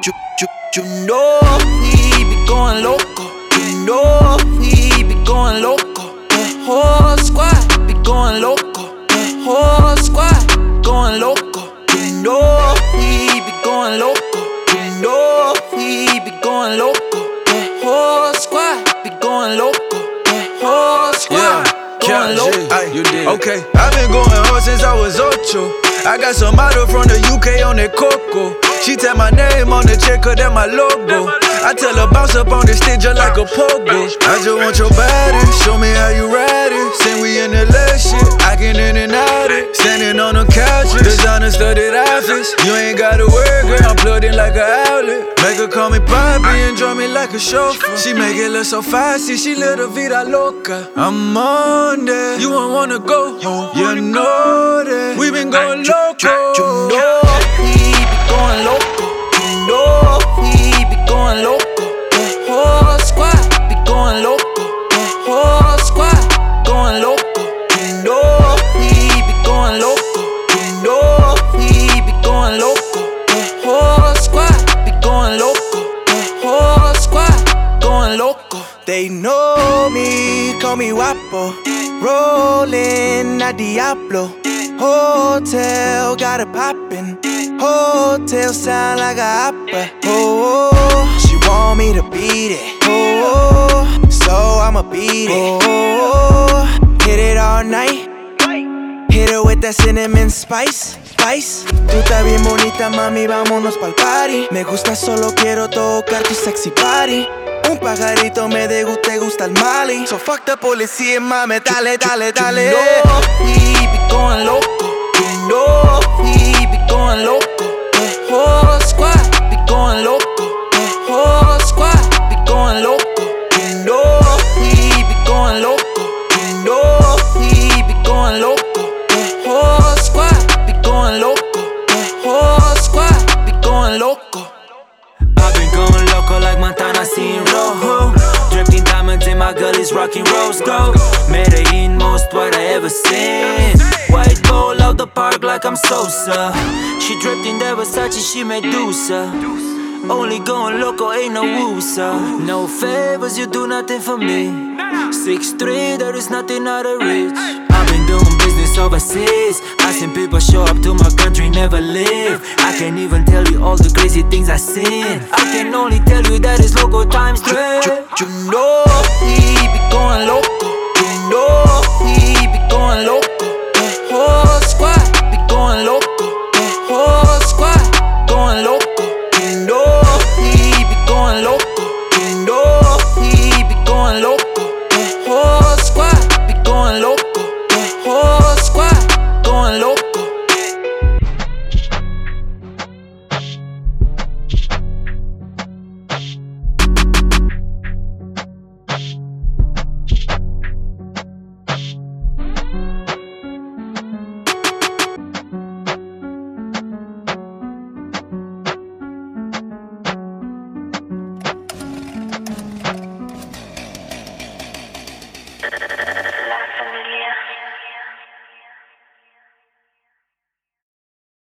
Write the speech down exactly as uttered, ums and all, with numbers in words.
you, you, you know we be going loco. You know we be going loco. The whole squad be going loco. The whole squad going loco. You know we be going loco. You know we be going loco. The whole squad be going loco. The whole squad going loco. You did. Okay, I've been going hard since I was ocho. I got some model from the U K on that Coco. She tell my name on the check, cause that my logo. I tell her bounce up on the stage just like a pogo. I just want your body, show me how you ride it. Send we in the last shit, I can in and out it. Standing on the couches, designer studded outfits. You ain't gotta worry, girl, I'm plugged in like an outlet. Make her call me Poppy, enjoy me like a chauffeur. She make it look so fancy, she little vida loca. I'm on that, you won't wanna go. You know that, we been going loco. You know we be going loco. You know we be going loco. The whole squad be going loco. The whole squad going loco. You know we be going loco. You know we be going loco. The whole squad be going loco. The whole squad going loco. They know me, call me Guapo. Rollin' a Diablo. Hotel got it poppin'. Hotel sound like a opera. Oh, she want me to beat it. Oh, so I'ma beat it. Oh, hit it all night. Hit it with that cinnamon spice. Spice. Tú estás bien bonita, mami, vámonos pa'l party. Me gusta, solo quiero tocar tu sexy body. Un pajarito me de gusta, te gusta el Mali. So fuck the policía, mami, dale, dale, dale. You know we be going loco. You know we be going loco. The whole squad be going loco. The whole squad be going loco. You know we be going loco. You know we be going loco. The whole squad be going loco. The whole squad be going loco. I've been going loco like Montana, seeing rojo. Drifting diamonds in my gullies, rocking rose gold. Medellin, most what I ever seen. White bowl out the park like I'm Sosa. She dripped in that Versace, she Medusa. Only going loco, ain't no woosa. No favors, you do nothing for me. six three, there is nothing out of reach. I've been doing business overseas. I seen people show up to my country, never leave. I can't even tell you all the crazy things I seen. I can only tell you that it's loco times three. You, you, you know we be going loco.